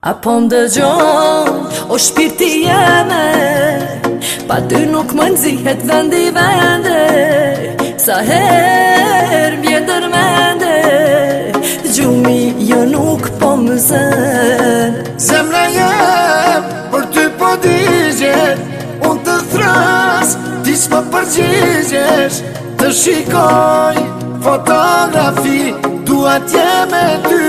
Apo më dëgjon, o shpirti jeme, pa ty nuk më nëzihet vendi vende. Sa her vjen dërmende, gjumi jo nuk po më zën. Zemra jem, për ty po digjet, unë të thras, ti s'më përgjigjesh. Të shikoj fotografi, dua t'jem me ty.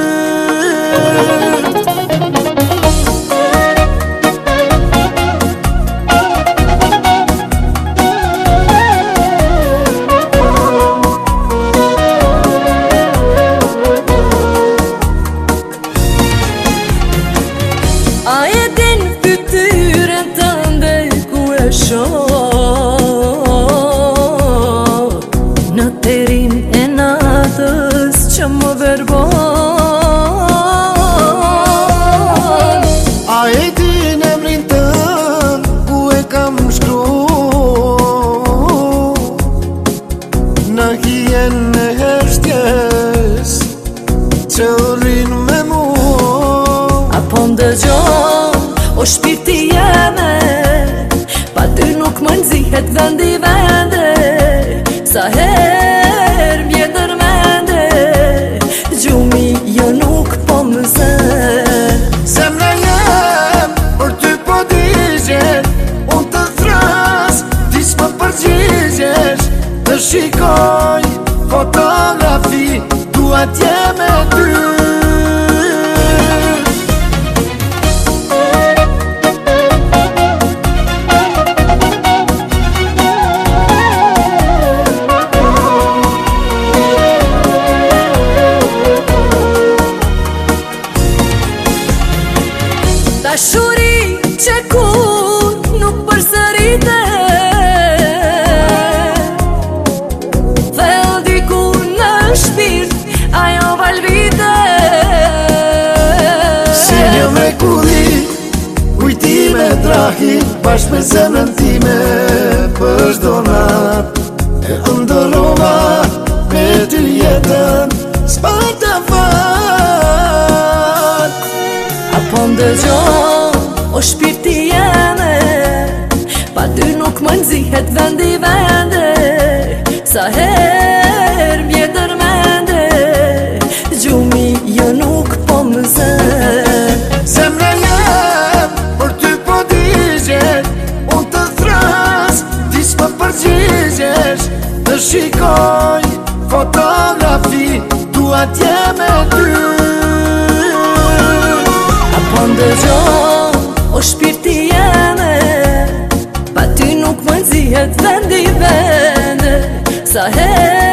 A e din fytyrën tënde ku e shoh, në terin e natës që më verbon. A e din emrin tënd ku e kam shkru, në hijen e heshtjes që rrin me mu. Apo më dëgjon, o shpirti jeme, pa ty nuk më nëzihet vendi vende. Sa her vjen dërmende, gjumi jo nuk po më zën. Zemra jem, për ty po digjet, unë të thras, ti s'më përgjigjesh. Të shikoj fotografi, dua t'jem me ty. Dashuri që kur nuk përsërite, dhe dikur në shpirt ajo valvite. Si një mrekulli, kujtime drahit, bashkë me zemrën time, për çdo natë e ndërrova me ty jetën, s'par të fat. Apo më dëgjon, o shpirti jeme, pa ty nuk më nëzihet vendi vende. Sa her vjen dërmende, gjumi jo nuk po më zën. Zemra jem, për ty po digjet, unë të thras, ti s'më përgjigjesh. Të shikoj fotografi, dua t'jem me ty. Apo më dëgjon, o shpirti jeme, pa ty nuk më nëzihet vendi vende. Sa her